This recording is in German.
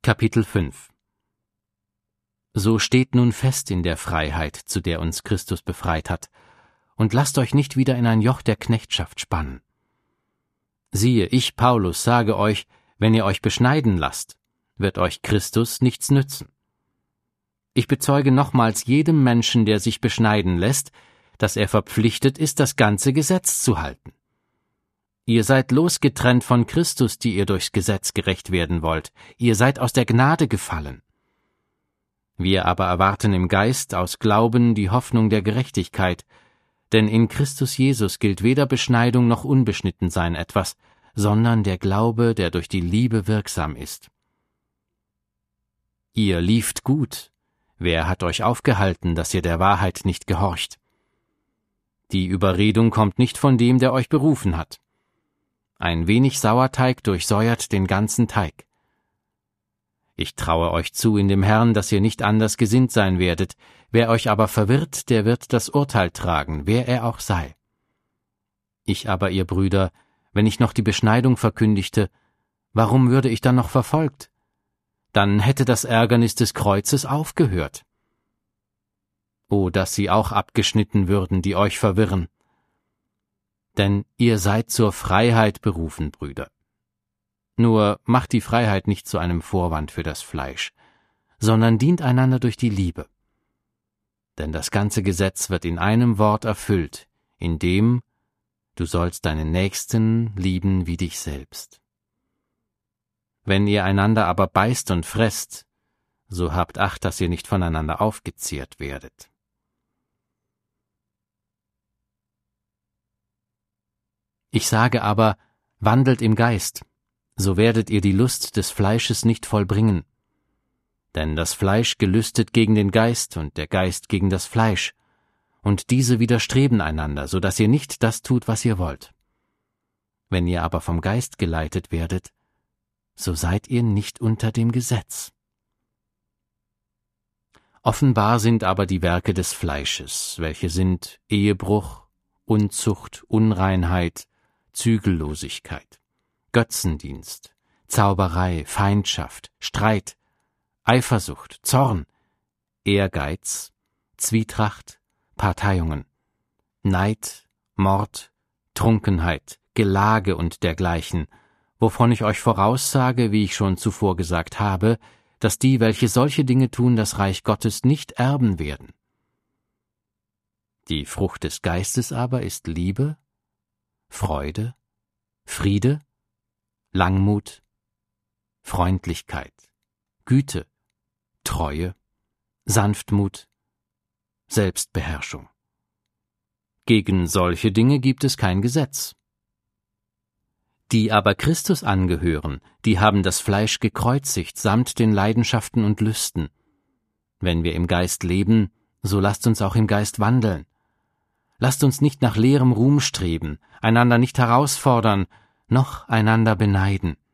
Kapitel 5 So steht nun fest in der Freiheit, zu der uns Christus befreit hat, und lasst euch nicht wieder in ein Joch der Knechtschaft spannen. Siehe, ich, Paulus, sage euch, wenn ihr euch beschneiden lasst, wird euch Christus nichts nützen. Ich bezeuge nochmals jedem Menschen, der sich beschneiden lässt, dass er verpflichtet ist, das ganze Gesetz zu halten. Ihr seid losgetrennt von Christus, die ihr durchs Gesetz gerecht werden wollt. Ihr seid aus der Gnade gefallen. Wir aber erwarten im Geist aus Glauben die Hoffnung der Gerechtigkeit, denn in Christus Jesus gilt weder Beschneidung noch Unbeschnittensein etwas, sondern der Glaube, der durch die Liebe wirksam ist. Ihr lieft gut. Wer hat euch aufgehalten, dass ihr der Wahrheit nicht gehorcht? Die Überredung kommt nicht von dem, der euch berufen hat. Ein wenig Sauerteig durchsäuert den ganzen Teig. Ich traue euch zu in dem Herrn, dass ihr nicht anders gesinnt sein werdet. Wer euch aber verwirrt, der wird das Urteil tragen, wer er auch sei. Ich aber, ihr Brüder, wenn ich noch die Beschneidung verkündigte, warum würde ich dann noch verfolgt? Dann hätte das Ärgernis des Kreuzes aufgehört. O, dass sie auch abgeschnitten würden, die euch verwirren. Denn ihr seid zur Freiheit berufen, Brüder. Nur macht die Freiheit nicht zu einem Vorwand für das Fleisch, sondern dient einander durch die Liebe. Denn das ganze Gesetz wird in einem Wort erfüllt, in dem du sollst deinen Nächsten lieben wie dich selbst. Wenn ihr einander aber beißt und fresst, so habt Acht, dass ihr nicht voneinander aufgezehrt werdet. Ich sage aber, wandelt im Geist, so werdet ihr die Lust des Fleisches nicht vollbringen. Denn das Fleisch gelüstet gegen den Geist und der Geist gegen das Fleisch, und diese widerstreben einander, so dass ihr nicht das tut, was ihr wollt. Wenn ihr aber vom Geist geleitet werdet, so seid ihr nicht unter dem Gesetz. Offenbar sind aber die Werke des Fleisches, welche sind Ehebruch, Unzucht, Unreinheit, Zügellosigkeit, Götzendienst, Zauberei, Feindschaft, Streit, Eifersucht, Zorn, Ehrgeiz, Zwietracht, Parteiungen, Neid, Mord, Trunkenheit, Gelage und dergleichen, wovon ich euch voraussage, wie ich schon zuvor gesagt habe, dass die, welche solche Dinge tun, das Reich Gottes nicht erben werden. Die Frucht des Geistes aber ist Liebe, Freude, Friede, Langmut, Freundlichkeit, Güte, Treue, Sanftmut, Selbstbeherrschung. Gegen solche Dinge gibt es kein Gesetz. Die aber Christus angehören, die haben das Fleisch gekreuzigt samt den Leidenschaften und Lüsten. Wenn wir im Geist leben, so lasst uns auch im Geist wandeln. Lasst uns nicht nach leerem Ruhm streben, einander nicht herausfordern, noch einander beneiden.